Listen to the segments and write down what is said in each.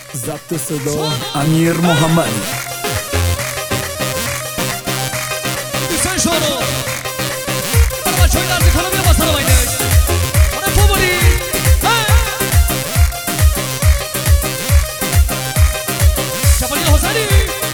ضبط صدا امیر محمدی. دوستان شورو برای بچه های درزی کالا بیا باستا رو باینش آره فوبولی شبالی حسنی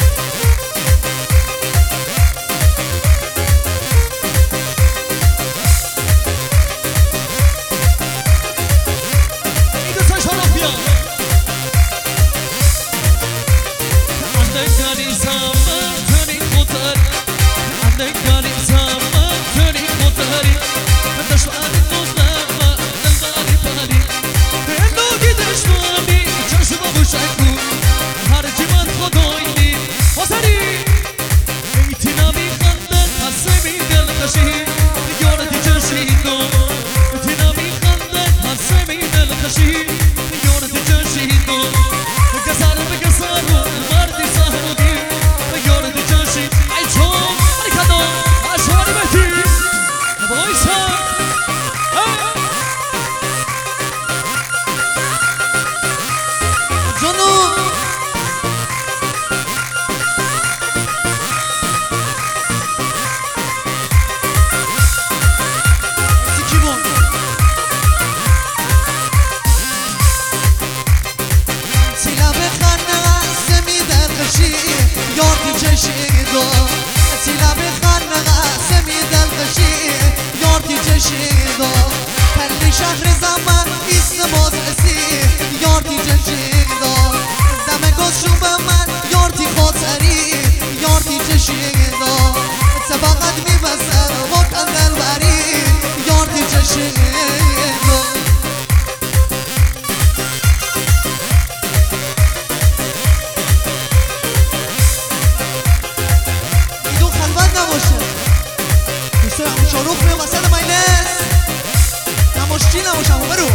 شهر زمان ایست بازرسی یارتی جشیدا دم گوشو به من یارتی خاطری یارتی جشیدا سباقت میبسر و کندل بری یارتی جشیدا ایدو خلوت نباشه دوستان همون شاروخ میام وسط مجلس نماشتی نباشم برو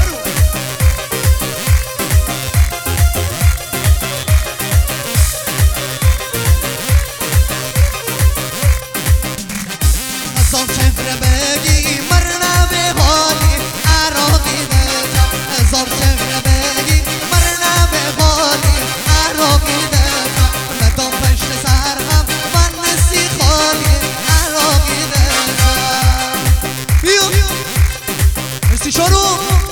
ازان چفره بگی مرنه به حالی عراقی دتا ازان چفره بگی مرنه به حالی عراقی دتا مدام پشت سرم من نسی خالی عراقی دتا بیو مرسی شروع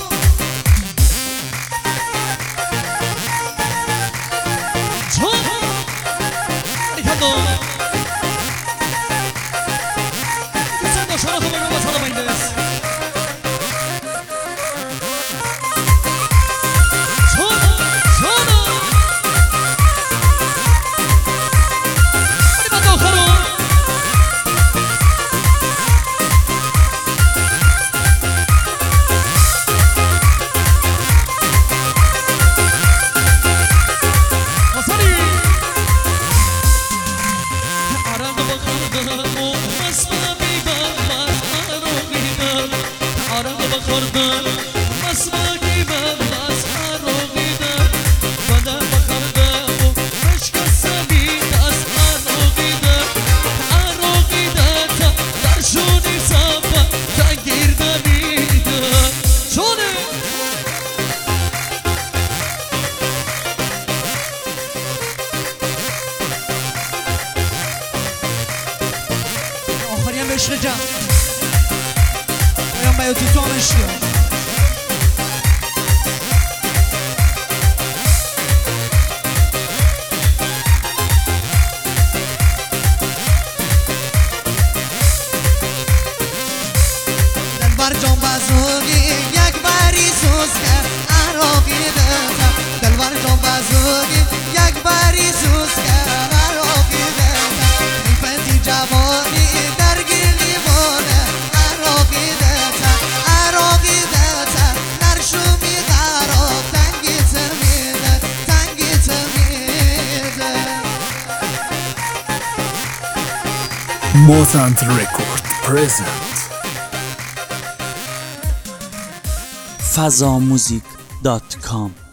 عشق جمع بایم بیاتی تو هم عشقی دلبر جان بزرگی یک بری سوز کرد عراقی دتا دلبر جان بزرگی یک بری سوز کرد عراقی دتا نیفتی جوانی Mozant Record present fazamusic.com